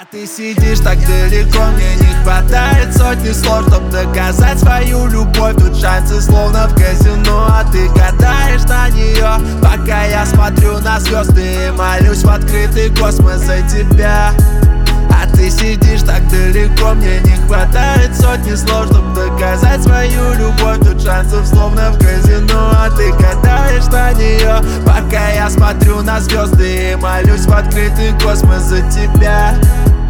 А ты сидишь так далеко, мне не хватает сотни слов, чтоб доказать свою любовь. Тут шансы словно в казино, а ты гадаешь на нее, пока я смотрю на звезды и молюсь в открытый космос за тебя. А ты сидишь так далеко, мне не хватает сотни слов, чтоб доказать свою любовь. Тут шансов словно в казино, а ты гадаешь на нее, пока я смотрю на звезды и молюсь в открытый космос за тебя.